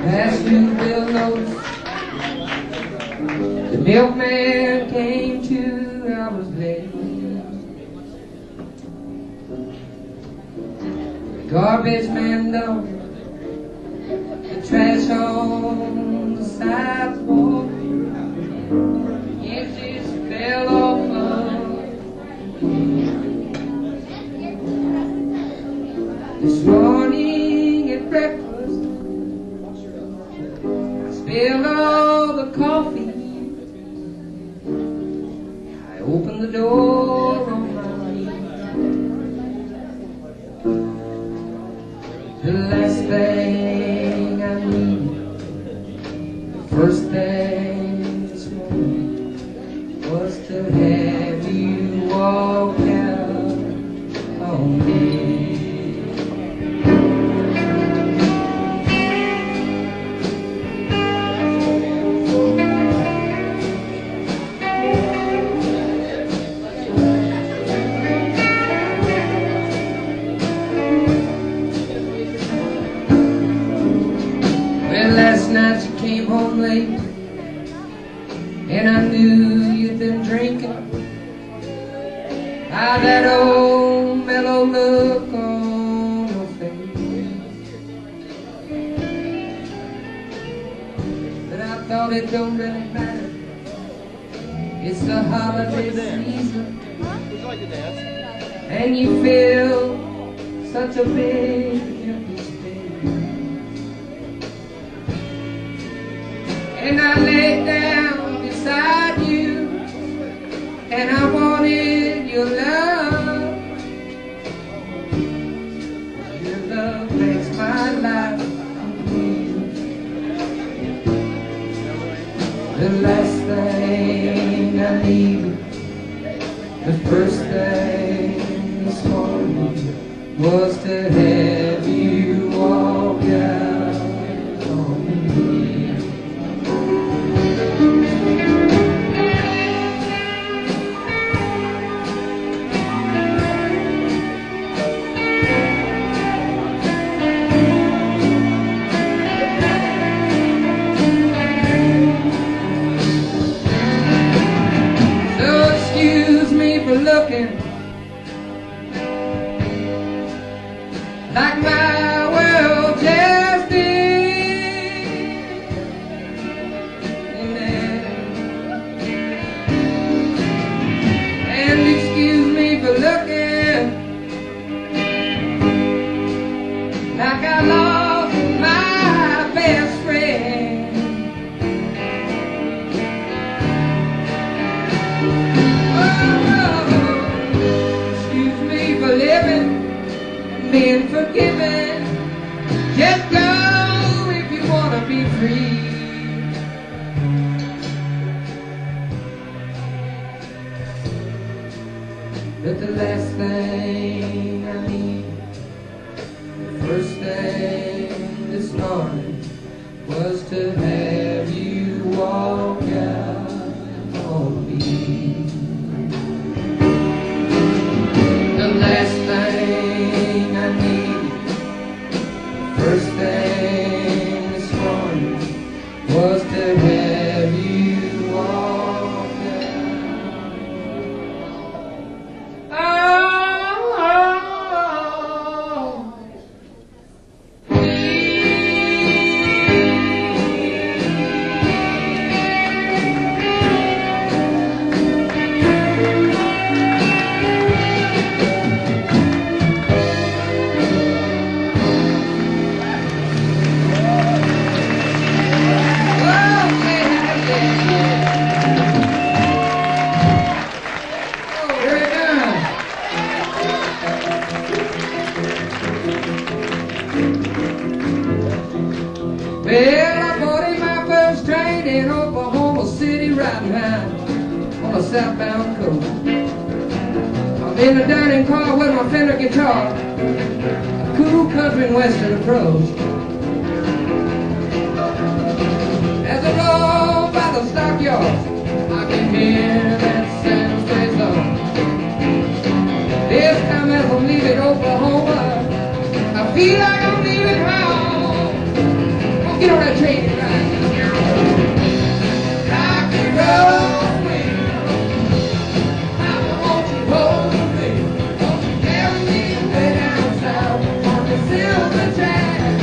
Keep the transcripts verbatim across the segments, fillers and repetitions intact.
Last you will notice the milkman came two hours late. The garbage man dumped the trash on the sidewalk. It just fell off of this morning at breakfast. I spilled all the coffee. I opened the door on my knees. The last thing I need, the first thing this morning, was to have you walk out on me. Last night you came home late, and I knew you'd been drinking. By that old mellow look on your face. But I thought it don't really matter. It's the holiday season, and you feel such a big empty space. And I laid down beside you, and I wanted your love. Your love makes my life complete. The last thing I needed, the first thing this morning, was to have you walk out on me. Looking like my world just did, and excuse me for looking like I lost my best friend. Being forgiven, just go if you want to be free. But the last thing I need, the first thing this morning, was to have you walk out on me. The last thing I need, first thing this morning, was to have you walk out. Oh, oh, well, I boarded my first train in Oklahoma City, riding high on a southbound coast. I'm in the dining car with my Fender guitar, a cool country and western approach. As I roll by the stockyards, I can hear that Santa Fe song. This time as I'm leaving Oklahoma, I feel like I'm leaving home. on, get on that train and ride. Rock and roll me. Mama, won't you hold me? Won't you carry me way down south on the silver track?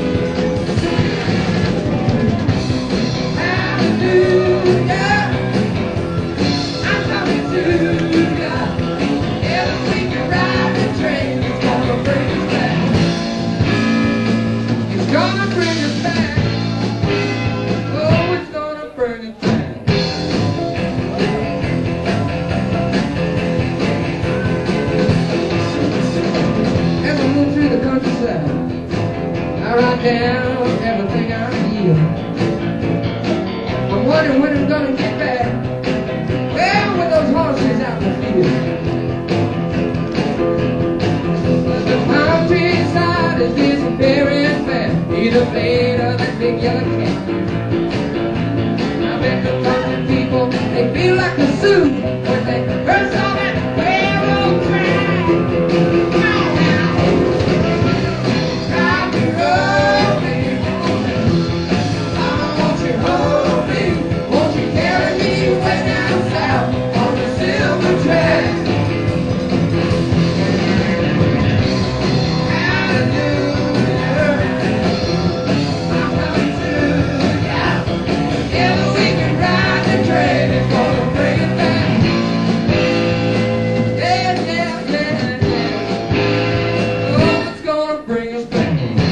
Hallelujah, I'm coming to ya. Together we can ride the train. It's gonna bring us back. It's gonna bring us back. Oh, it's gonna bring us back. As I move through the countryside, I write down everything I feel. I'm wondering when I'm gonna get back. Well, with those horses out in the field. The palm tree side is disappearing fast. He's afraid of that big yellow cat. I bet the talking people, they feel like a zoo when they first saw that railroad track. Come on now. Rock and roll me. Mama, won't you hold me? Won't you carry me way down south on the silver track? Hallelujah, I'm coming to ya. Together we can ride the train. It's gonna bring it back. Yeah, yeah, yeah, yeah. Oh, it's gonna bring us back.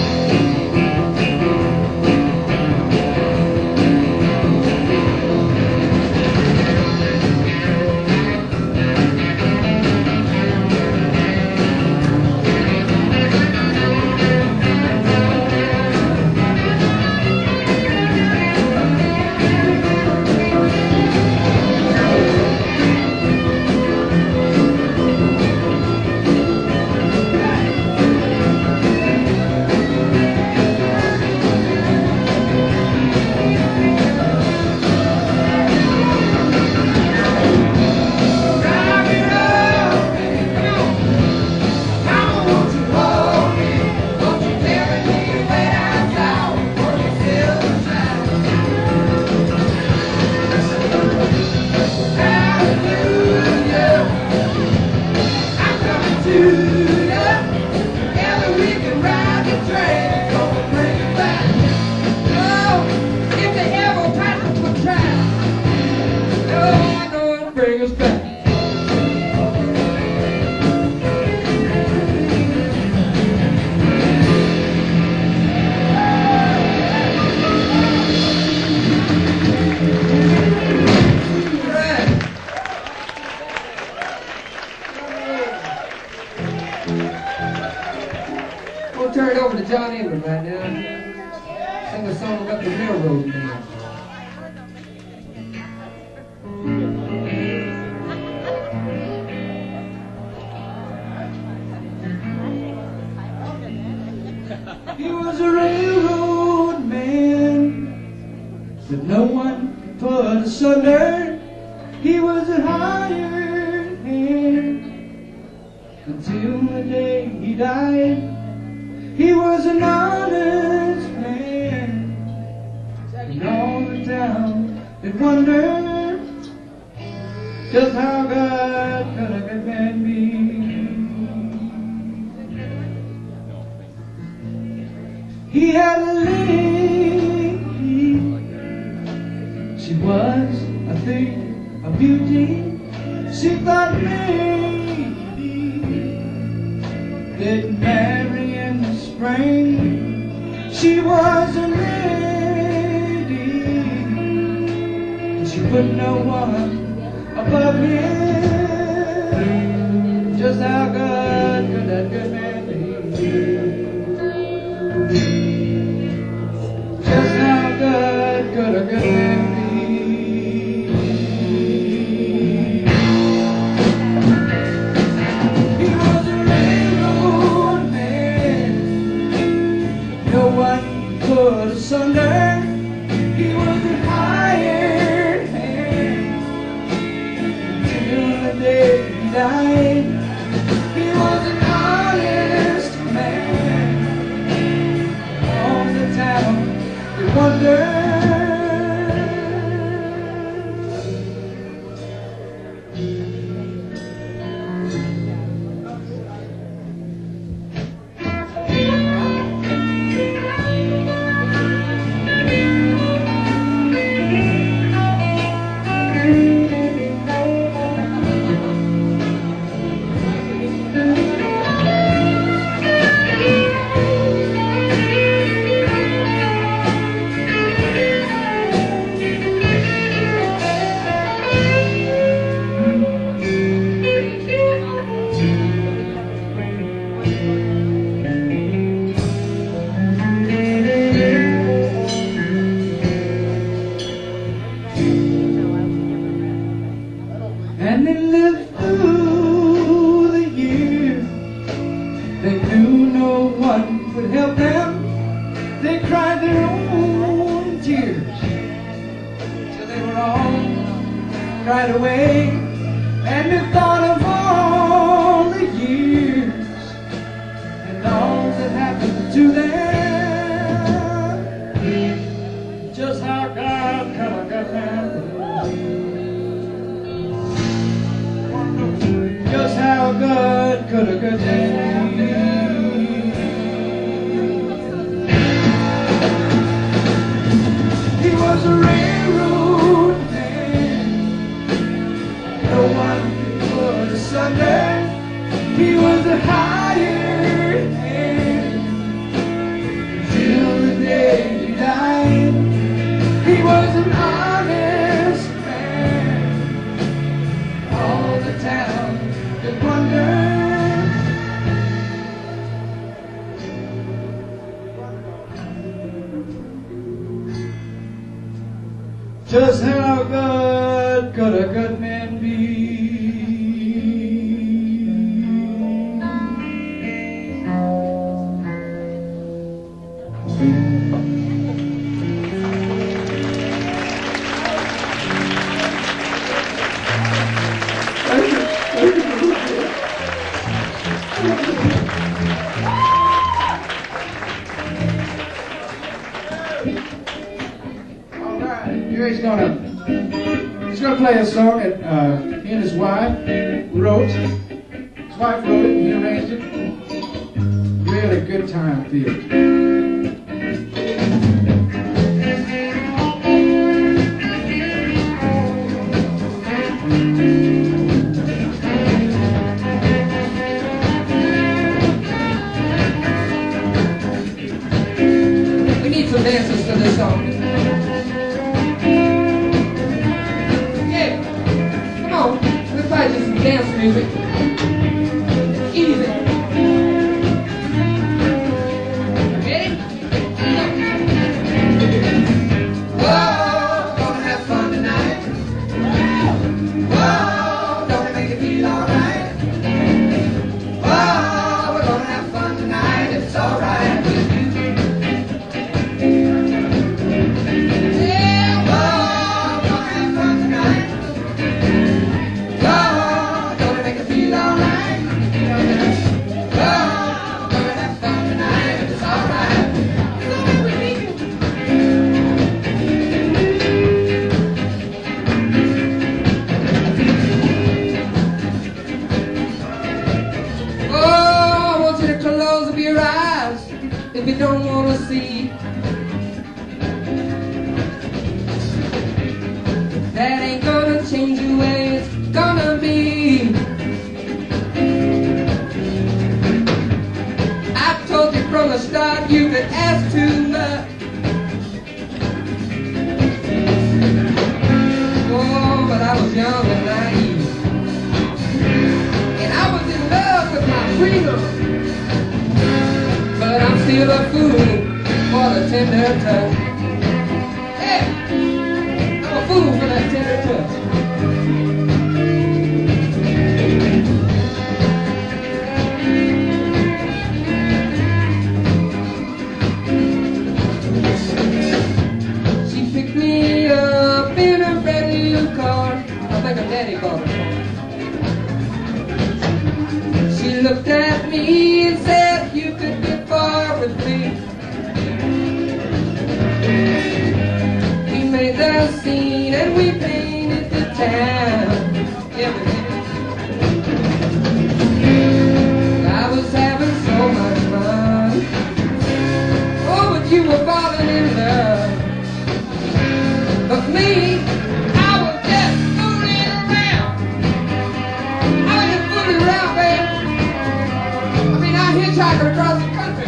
Rock and roll me. Come on. Mama, won't you hold me? Won't you carry me way down south on the silver track? Hallelujah, I'm coming to ya. Together we can ride the train. It's gonna bring it back. Oh, if they ever pass us the track, oh, I know it'll bring us back. Right. We'll turn it over to John Ingram right now. Sing a song about the railroad man. He was a railroad man that no one could put asunder. He was a hired hand until the day he died. He was an honest man, and all the town did wonder just how God could have good man be. He had a lady, she was a thing of beauty. She thought maybe they'd marry in the spring. She was a lady, and she put no one above him. Just how good could that good man be? Just how good could a good man be? He was a railroad man, no one could asunder. He was a hired hand till the day he died. He was an honest man. All the town right away, and the thought of all the years and all that happened to them, just how God could have got them, just how God could have got them. He was a railroad man, no one could asunder. He was a hired hand till the day he died. He was an honest man, all the town could wonder. Just how good could a good man be? He's gonna, he's gonna play a song that uh, he and his wife wrote. His wife wrote it and he arranged it. Really good time feel. We need some dancers for this song. Just some dance music. Easy. Ready? Whoa, gonna have fun tonight. Whoa, don't it make you feel alright? Whoa, we're gonna have fun tonight if it's alright with you. Yeah, whoa, gonna have fun tonight. If you don't want to see, that ain't gonna change the way it's gonna be. I told you from the start you could ask too much. Oh, but I was young and naive, and I was in love with my freedom. But I'm still a fool for the tender touch. Hey, I'm a fool for that tender touch. She picked me up in a brand new car. I think her daddy bought it for her. She looked at me and said, "You could get far with me." We made the scene and we painted the town. Yeah, we did. I was having so much fun. Oh, but you were falling in love. But me, I was just fooling around. I was just fooling around, baby. Hitchhiker across the country.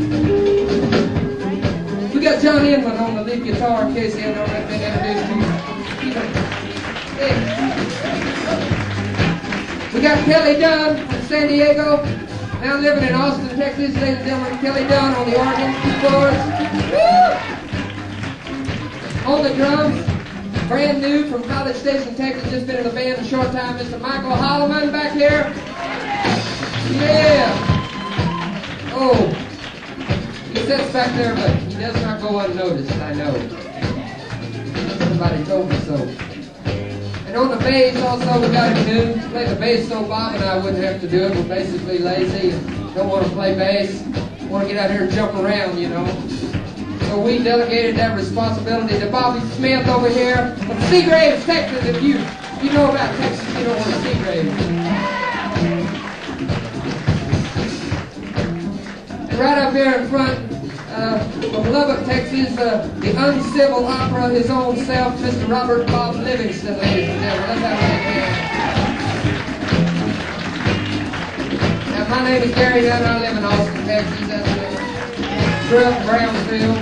We got John Inman on the lead guitar in case he hasn't already been introduced to you. Hey. We got Kelly Dunn from San Diego, now living in Austin, Texas. Ladies and gentlemen, Kelly Dunn on the organ, keyboards. Woo! On the drums, brand new from College Station, Texas, just been in the band a short time, Mister Michael Holloman back here. Yeah. Oh, he sits back there, but he does not go unnoticed, I know. Somebody told me so. And on the bass also, we got a new, play the bass so Bob and I wouldn't have to do it. We're basically lazy and don't want to play bass. Want to get out here and jump around, you know. So we delegated that responsibility to Bobby Smith over here from Seagraves, Texas. If you, if you know about Texas, you know where Seagraves is. And right up here in front, uh, from Lubbock, Texas, uh, the uncivil opera, his own self, Mister Robert Bob Livingston, ladies and gentlemen. Let's have a hand. Now, my name is Gary Dunn. I live in Austin, Texas. That's it. Grew up in Brownsville.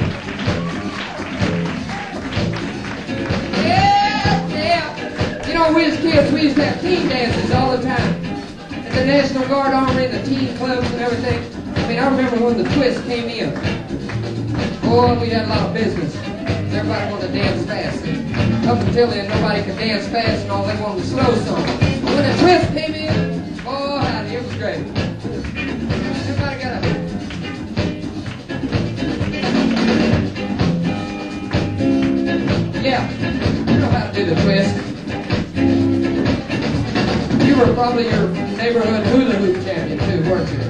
Yeah, yeah. You know, we as kids, we used to have teen dances all the time. And the National Guard Army and the teen clubs and everything. I mean, I remember when the twist came in. Boy, we had a lot of business. Everybody wanted to dance fast. Up until then, nobody could dance fast and all they wanted was slow songs. But when the twist came in, oh, howdy, it was great. Everybody got a... Yeah, you know how to do the twist. You were probably your neighborhood hula hoop champion too, weren't you?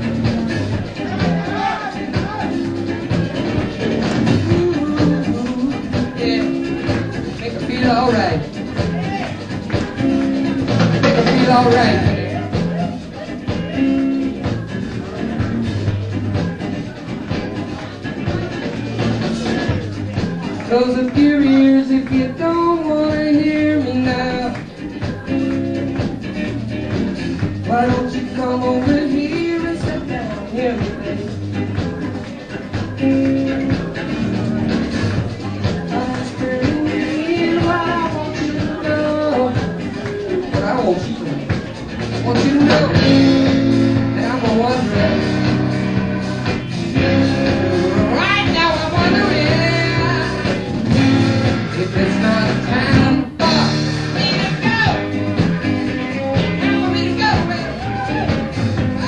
Yeah, make her feel all right. Make her feel all right. Close up your ears if you don't want to hear me now. Why don't you come over here and sit down here with me? I'm staring here, what I want you to know. What I want you to know. I want you to know that I'm a wondering. Right now I'm wondering if it's not time for me to go. Time for me to go, baby.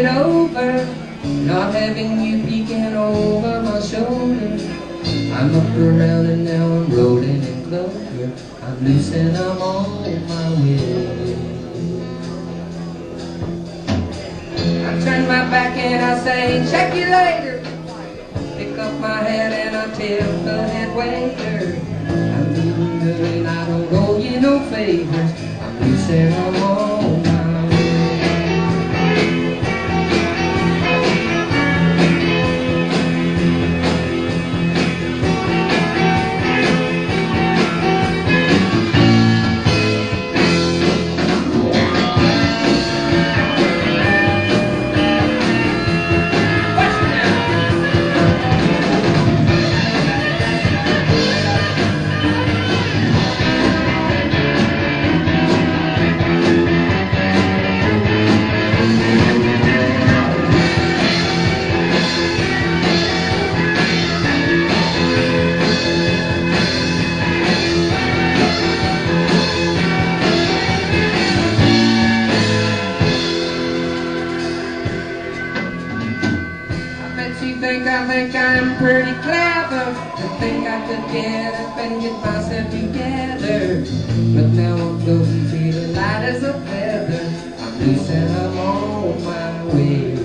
over not having you peeking over my shoulder. I'm up around and now I'm rolling in clover. I'm loose and I'm on my way. I turn my back and I say, check you later. Pick up my hat and I tell the head waiter, I'm doing good and I don't owe you no favors. I'm loose and I'm on my way. I think I'm pretty clever. I think I could get up and get myself together. But now I'm floating, feeling light as a feather. I'm loose and I'm on my way.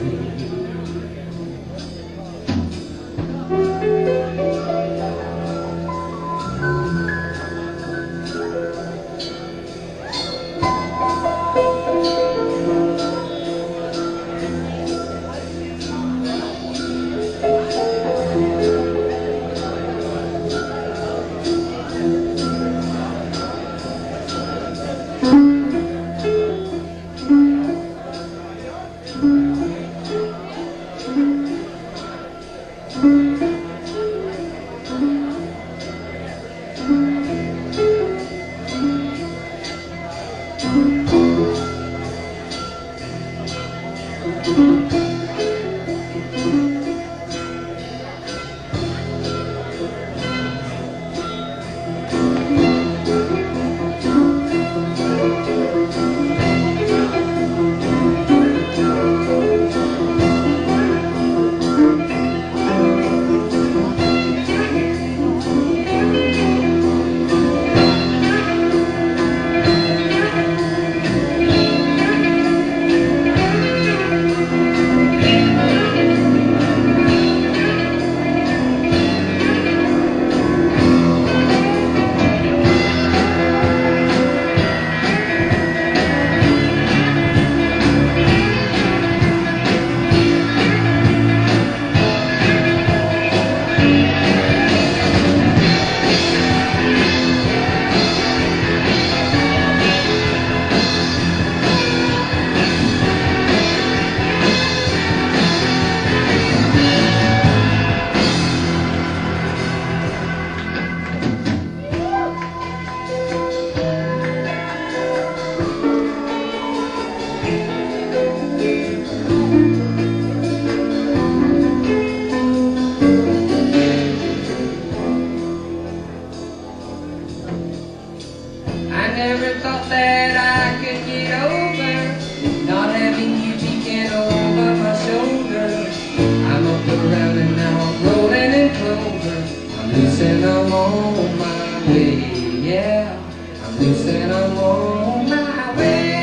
And I'm on my way, yeah. I'm loose and I'm on my way.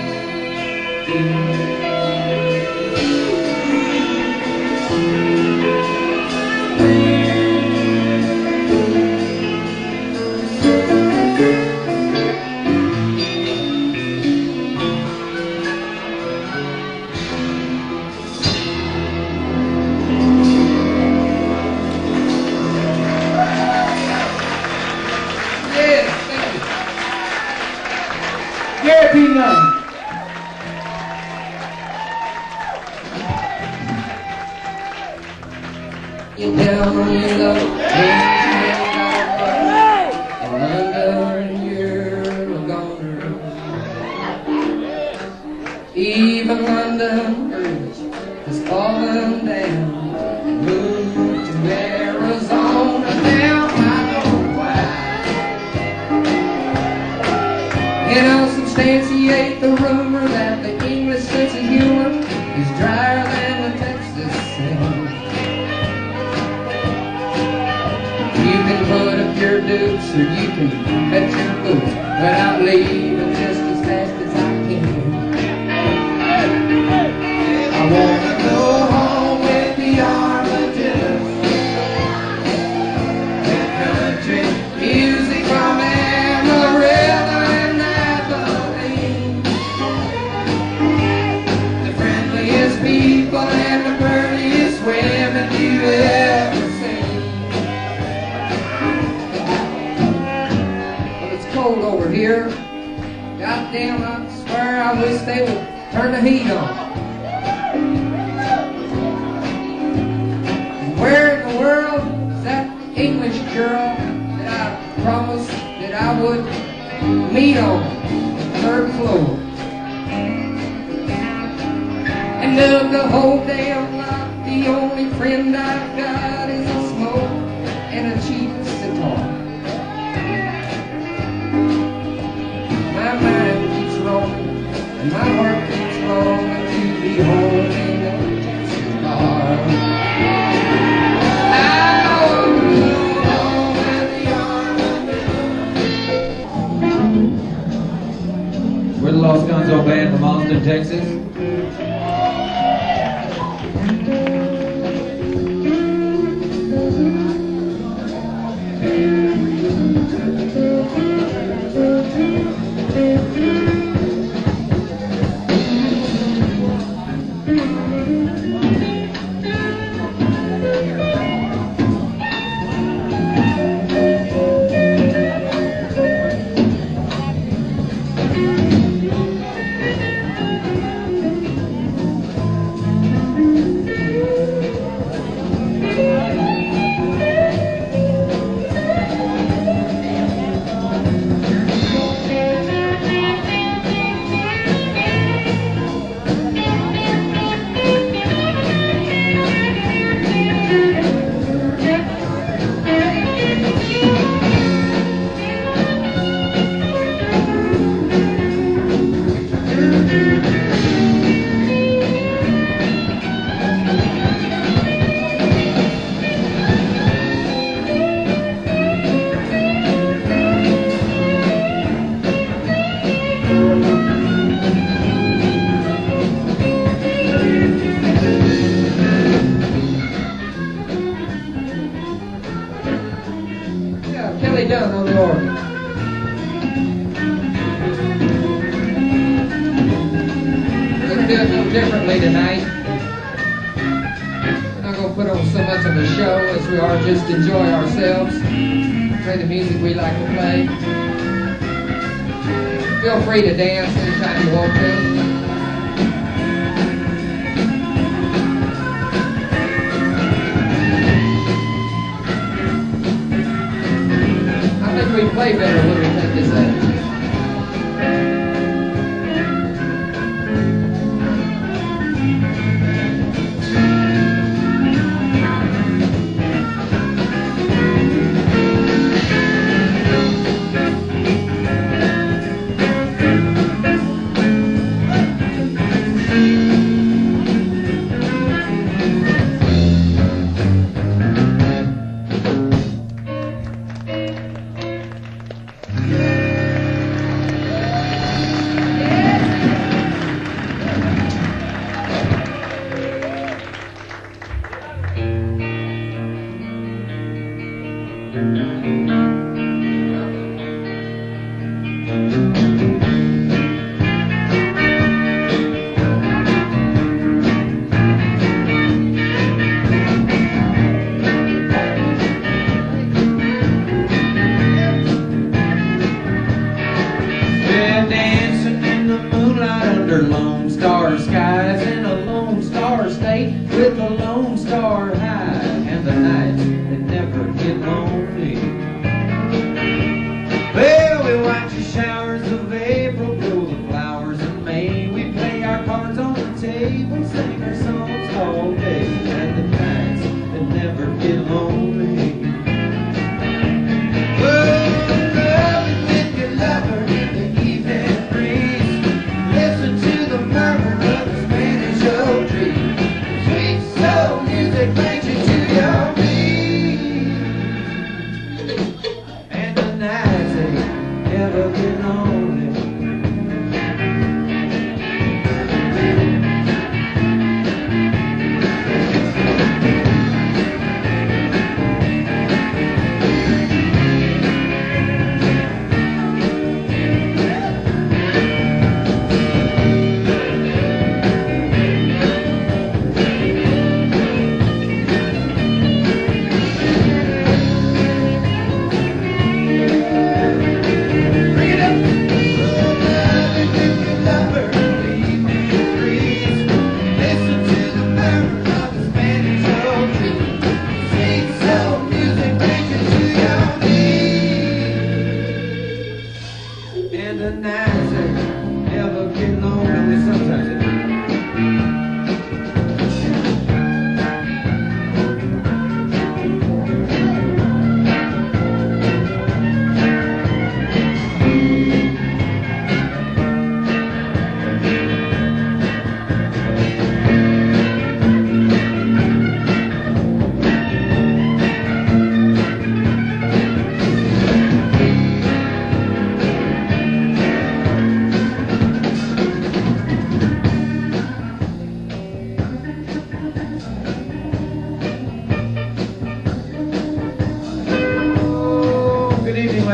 Yeah, Peanut. You're down on your luck, and under and you're a goner. Even London Bridge has fallen down. Moved to Arizona, down I know why. You know, substantiate the rumor that the English sense of humor is dry You can put up your dukes or you can cut your boots, but I'll leave just as fast as I can. I wanna go home with the armadillos, that country music from Amarillo and Abilene, the friendliest people and the prettiest women you ever seen. Well, it's cold over here. Goddamn, I swear I wish they would turn the heat on. Where in the world is that English girl that I promised that I would meet on the third floor? And of the whole damn lot, the only friend I've got is a smoke and a cheap sitar. My mind keeps roaming and my heart keeps longing to be home in a Texas bar. We're the Los Gonzo Band from Austin, Texas. Done on the organ. We're going to do it a little differently tonight. We're not going to put on so much of a show as we are just enjoy ourselves, play the music we like to play. Feel free to dance anytime you want to. We play better when we take this out.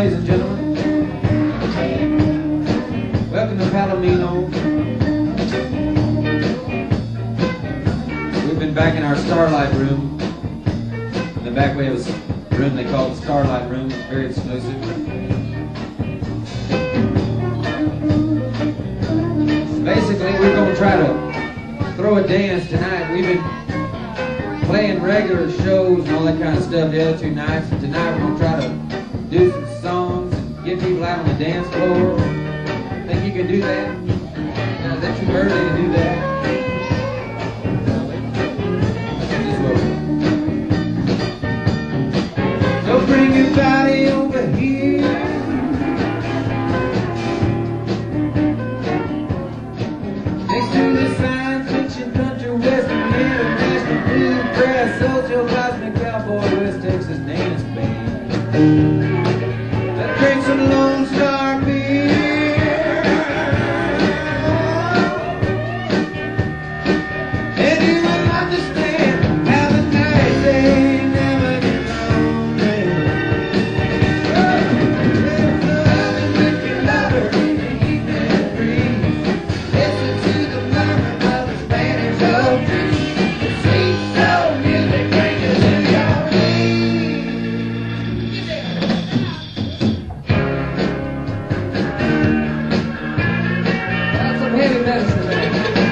ladies and gentlemen. Welcome to Palomino. We've been back in our Starlight room. In the back way of a room they call the Starlight room. It's very exclusive. Basically, we're going to try to throw a dance tonight. We've been playing regular shows and all that kind of stuff the other two nights. And tonight we're going to try to do some songs and get people out on the dance floor. Think you can do that? Now, is that too early to do that? So bring your body over here. Next to the science fiction, country, western, international, bluegrass, social, cosmic, cowboy, West Texas, dance band. Let's drink some Lone Star beer. And you will understand how the night ain't never get lonely. There's nothing wicked louder in the evening breeze. Listen to the murmur of the Spanish oak trees. The sweet soul music brings you to your knees. That's some heavy medicine, man.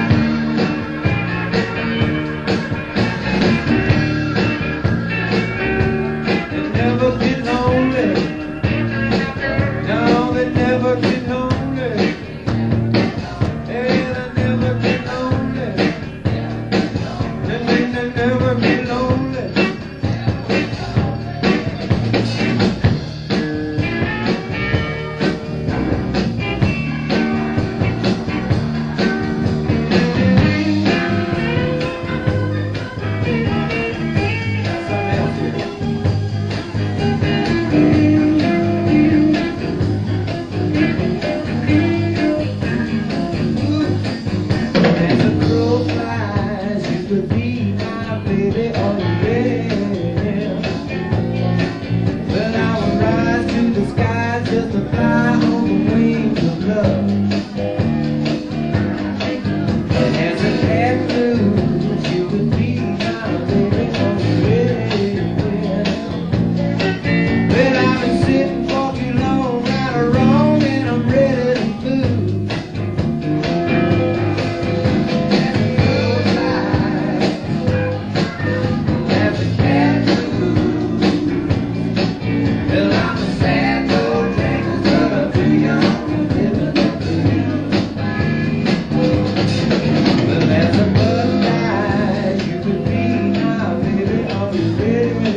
They never get lonely. No, they never get lonely. Hey, they never get lonely. They, they, they never get lonely. That's something else here. As a crow flies, you could be my baby already. Well, I will rise to the skies just to fly on the wings of love. And as a cat moves, you could be my baby already. Well, I've been sitting for too long, right or wrong, and I'm ready to move. As a crow flies, as a cat moves. Well, I'm a sad old drinker, but I'm too young to live in the blues. Well, as a bud dies, you could be my baby already.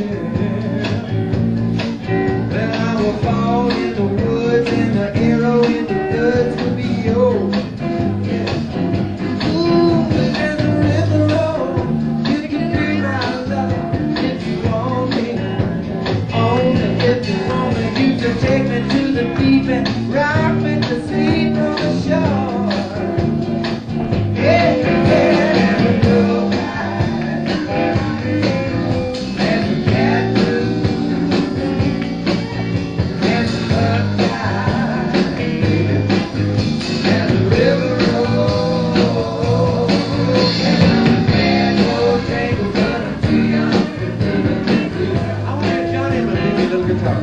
Well, I will fall in the woods and the arrow in the woods will be yours. Yeah. Ooh, there's a river road. You can be my love if you want me. Only if you want me. You can take me to the deep and rock me to sleep on the shore. Yeah, yeah, and we go high. As the cat moves, as the bud dies, as the river rolls, and I'm a bad old drinker, but I'm too young to live in the blues. I want to have Johnny to play me a little guitar.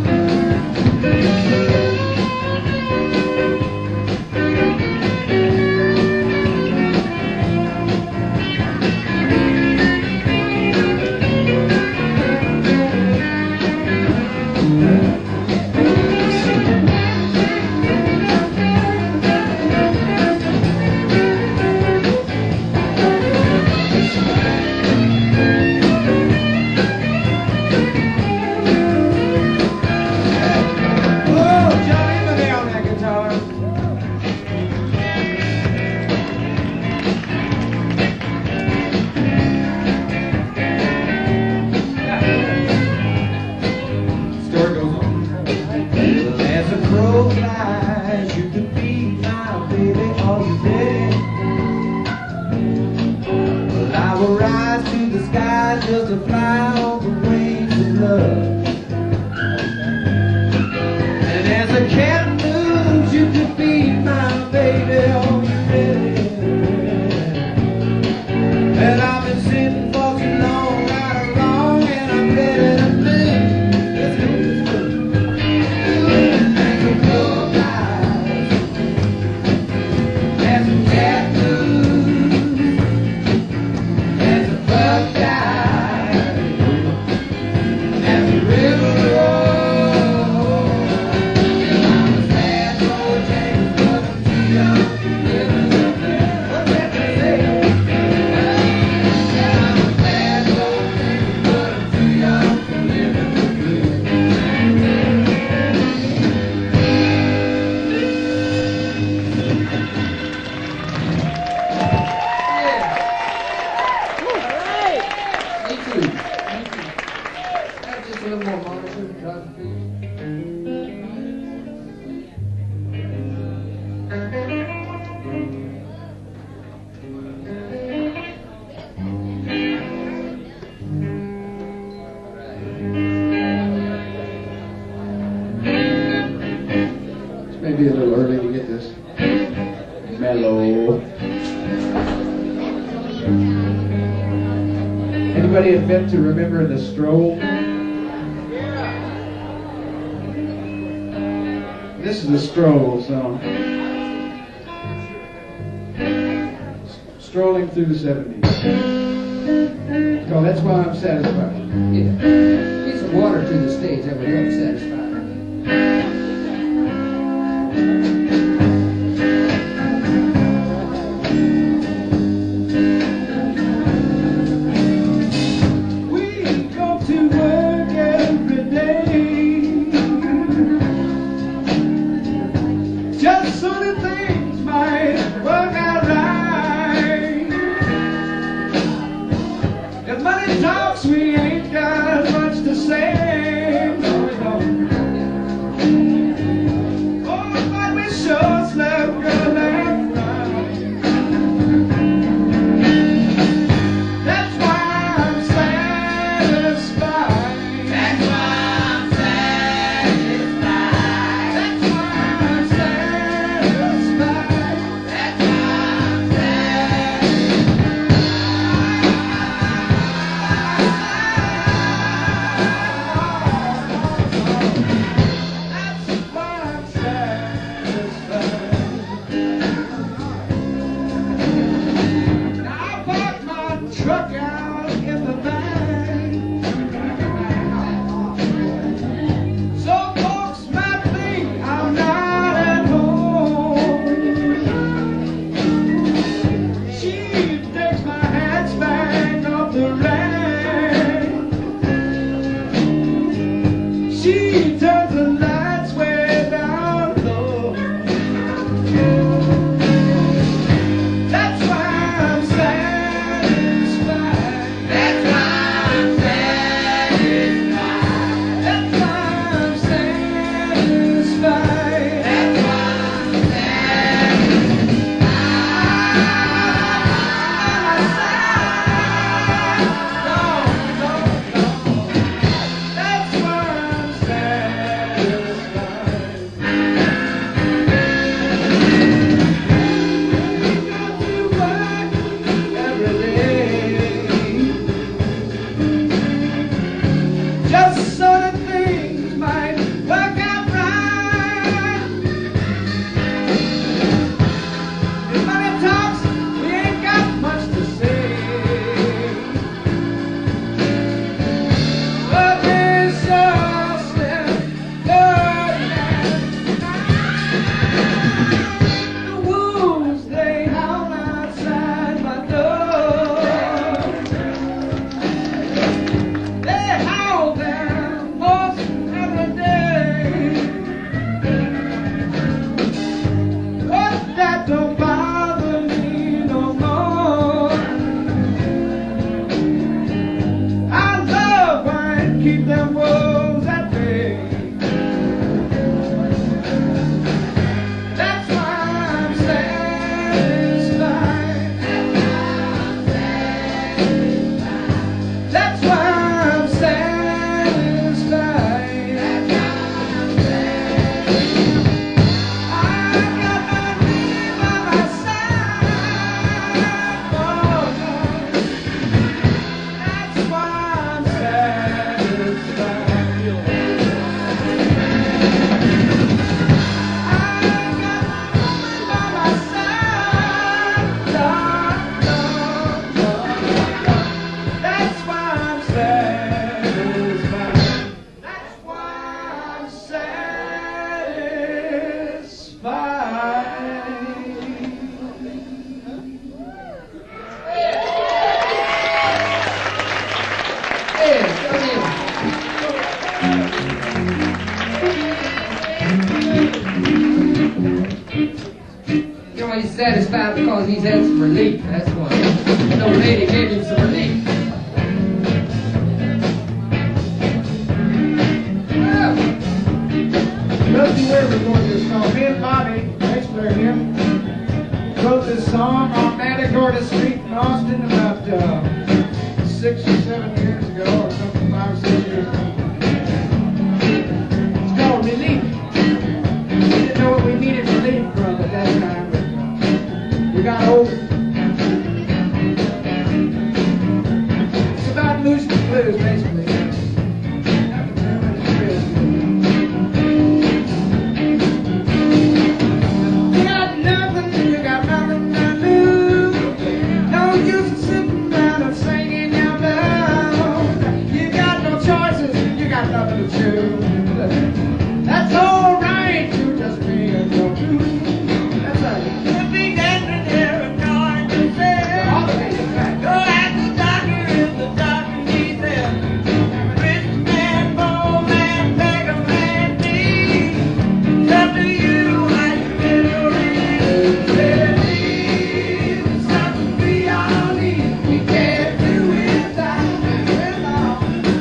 Maybe a little early to get this mellow. Anybody admit to remember the Stroll? This is the Stroll song. Strolling through the seventies. Oh, that's why I'm satisfied. Yeah. Get some water to the stage, that would help satisfy. We ain't got much to say. No, we don't. Satisfied because he's had some relief. That's why. No lady gave him some relief. we recorded this song. Me and Bobby, bass player here, wrote this song on Matagorda Street in Austin about uh, six or seven years ago, or something, five or six years ago. It's called Relief. We didn't know what we needed relief from at that time, but uh, we got older. It's about losing the blues, basically. That's all right, you just be a your blues. That's right. You'll be dancing here and going to say, go ask the doctor if the doctor needs him. Rich man, poor man, beggar man, need. It's up to you how you feel it. Say, it's something we all need. We can't do without it without.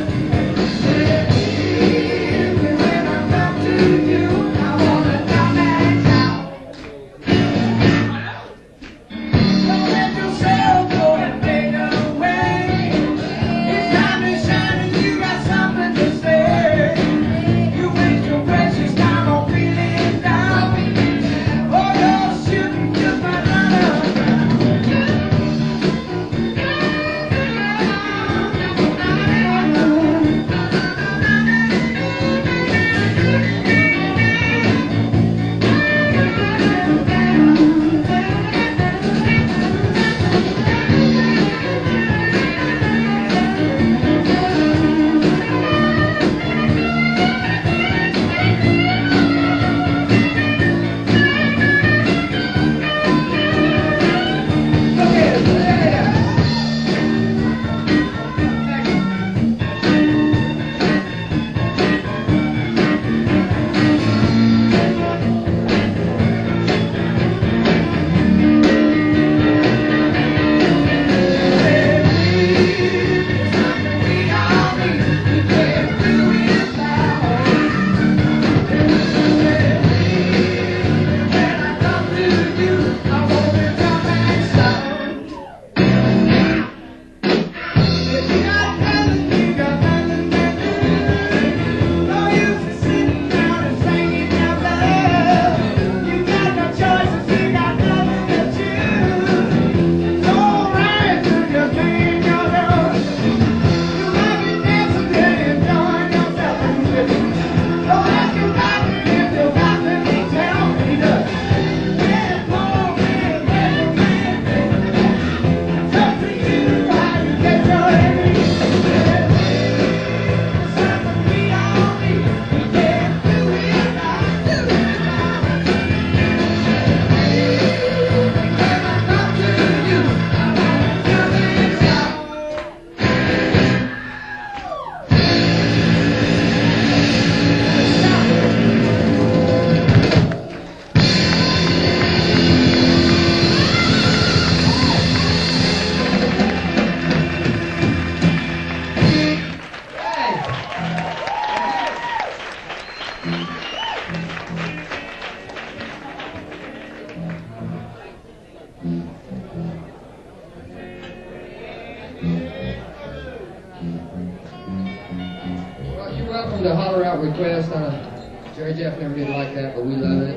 Well, you're welcome to holler out requests. Uh, Jerry Jeff never did like that, but we love it.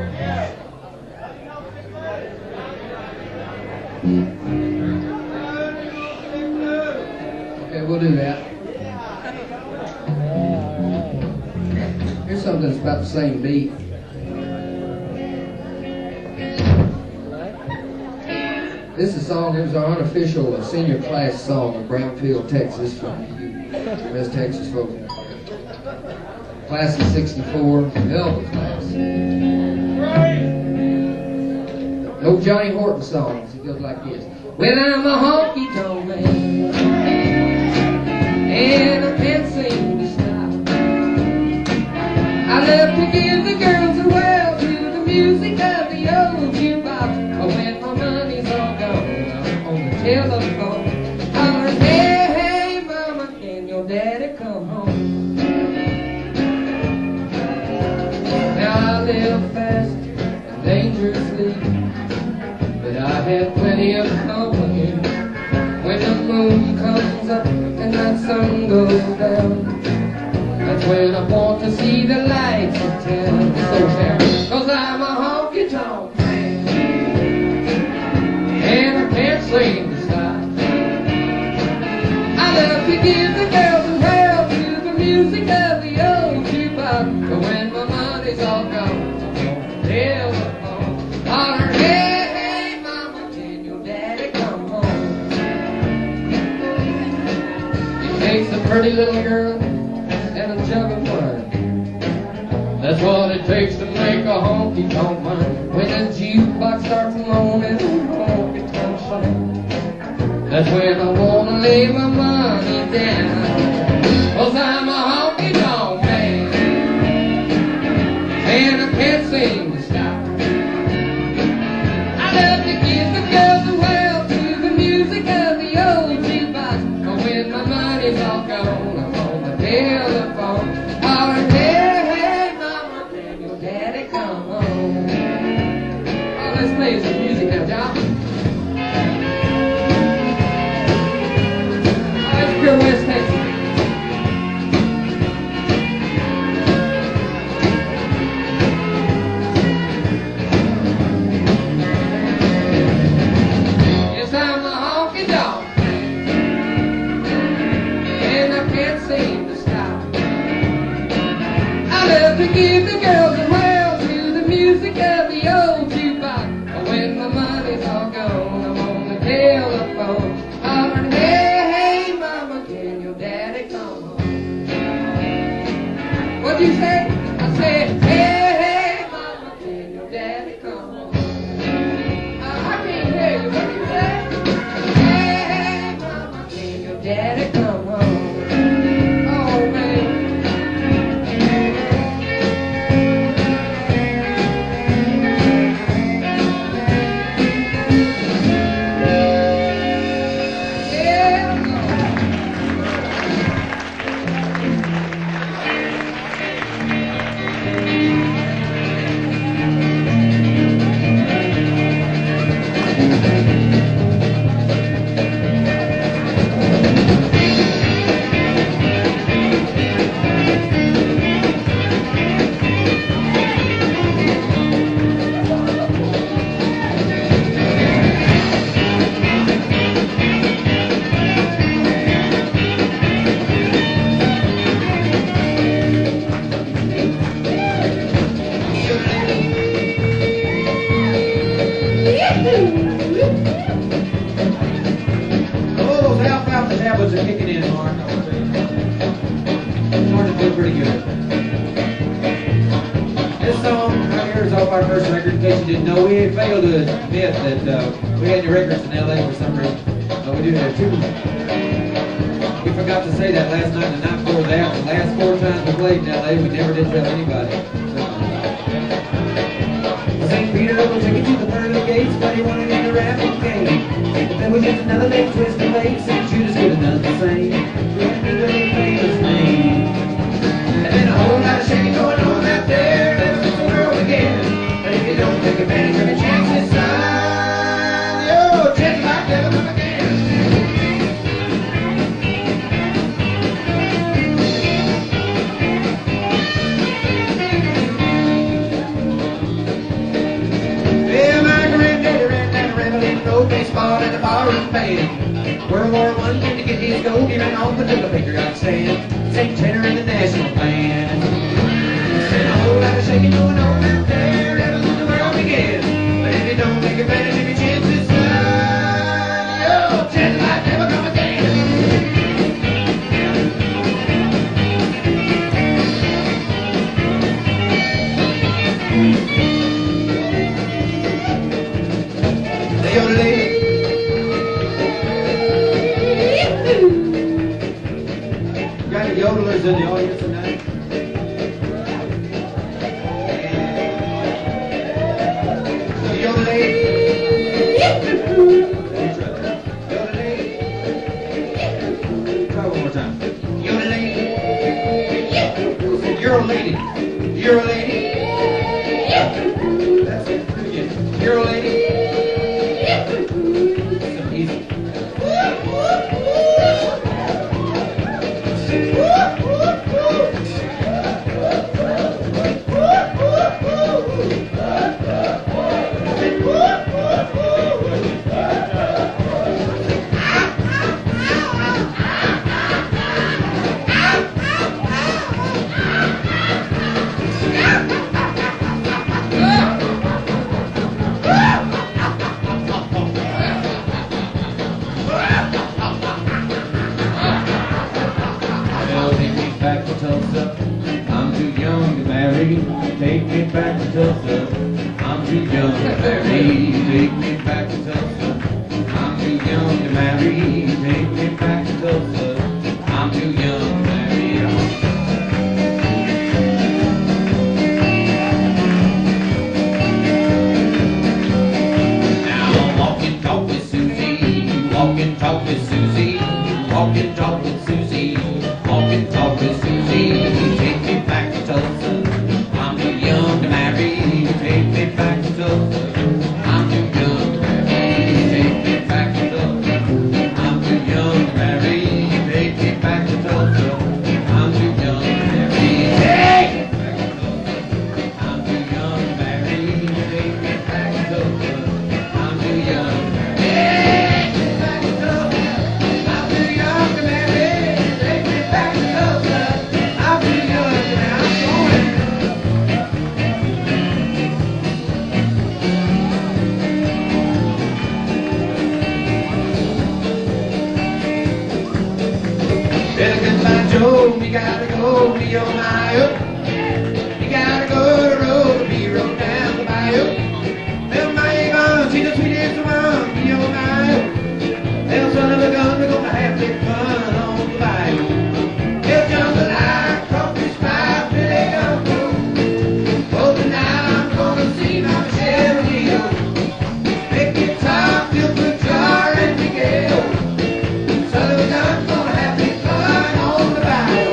Okay, we'll do that. Here's something that's about the same beat. This is a song, it was our unofficial uh, senior class song of Brownfield, Texas, from you West Texas folks. Class of sixty-four, hell of a class. No Johnny Horton songs, it goes like this. Well, I'm a honky-tonk man, and I can't seem to stop. I love to give the girls a whirl to the music of the old jukebox. But when my money's all gone, I'm on the telephone, hollering, hey, hey, mama, can your daddy come home? Now dangerously. But I had plenty of company when the moon comes up and that sun goes down. That's when I want to see the lights of town. So fair, cause I'm a honky-tonk man, and I can't seem to stop. I love to give the girls some help to the music of the old jukebox. But when my money's all gone, I'm tell the phone, holler, hey, hey, mama, can your daddy come home? It takes a pretty little girl and a jug of wine. That's what it takes to make a honky-tonk mind. When the jukebox starts moaning, honky-tonk song, that's when I wanna lay my money down. Cause I'm a honky-tonk man, and I can't seem to stop. I love to give the girls a well to the music of the old jukebox. But when my money's all gone, I'm on the telephone, hollering, hey, hey, mama, can your daddy come home? Oh, let's play some music now, John. Pure West Texas. Yes, I'm a honky-tonk, and I can't seem to stop. I love to give the girls a well to the music of the old jukebox. But when my money's all gone, I'm on the telephone, hollering, hey, can your daddy come home? What'd you say? I said, hey, hey, mama, can your daddy come home? Uh, I can't hear you. What'd you say? Hey, hey, mama, can your daddy come home? Oh, man. Oh, those alfalfa tablets are kicking in, Mark. Starting to feel pretty good. This song right here is off our first record. In case you didn't know, we failed to admit that uh, we had any records in L A for some reason. But we do have two. We forgot to say that last night and the night before that. The last four times we played in L A, we never did tell anybody. Saint Peter will take you to the pearly gates, but he wanted in the raffle game. If there was just another leg twist of fate, Saint Judas could have done the same. With a famous name. And then a whole lot of shaking going on out there. Ever since the world began. But if you don't take advantage of your chances, son, your chance might never come again. Baseball and a barroom band. World War One came to get his gold, he ran off into the patriotic stand. Saint tenor in the national band. And a whole lot of shaking going on out there ever since the world began. But if you don't take advantage of your chances, son, your chance might never come again. The yodeling. Got any yodelers in the audience tonight? The yodeling. Yodeling. Try one more time. Yodeling. You're a lady. You're a lady. That's it. marry. Take me back to Tulsa. I'm too young to marry. Take me back to Tulsa. I'm too young to marry. Take me back to Tulsa. I'm too young to marry. Now walk and talk with Susie. Walk and talk with Susie. Walk and talk with Susie. Walk and talk with Susie. Take me back to Tulsa. I'm too young to marry. Take me back to Tulsa. I'm too young to marry. Take me back to Tulsa. I'm too young to marry. Take me back to Tulsa. I'm too young to marry. Take me back to Tulsa. I'm too young to marry. Take me back to Tulsa. I'm too young to marry. Take me back to Tulsa. I'm too young to marry. Take me back to Tulsa. I'm too young to marry. I'm going. Well, goodbye, Joe. We gotta go to your Ohio. You gotta go to road to be road down the bayou. Well, my Avon, she's the sweetest one in your Ohio. Well, son of a gun, we're gonna have big fun on the bayou. Well, jambalaya, crawfish pie, Billy Gumbo. Oh, tonight I'm gonna see my Michelle Rio. Big guitar, feel good jar, and Miguel. Son of a gun, gonna have big fun on the bayou.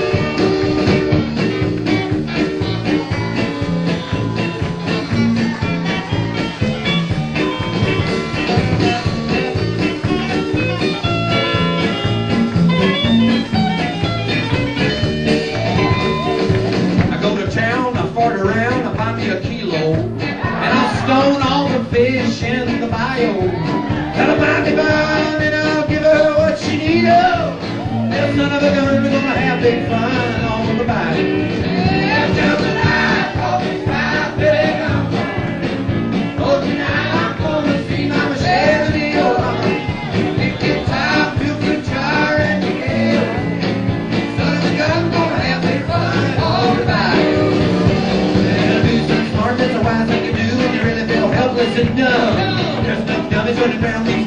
I go to town, I fart around, I buy me a kilo, and I'll stone all the fish in the bayou. Tell her mind me bun, and I'll give her what she needs. Oh, well, son of a gun, we're gonna have big fun on the bayou. Yeah, jambalaya, crawfish pie, Billy Gumbo. Oh, tonight I'm gonna see my Michelle Rio. Big guitar, feel good jar, and Miguel. Son of a gun, gonna have big fun on the bayou. Yeah, do some smart, that's a wise thing to do when you really feel helpless and dumb. Just enough dummies running around these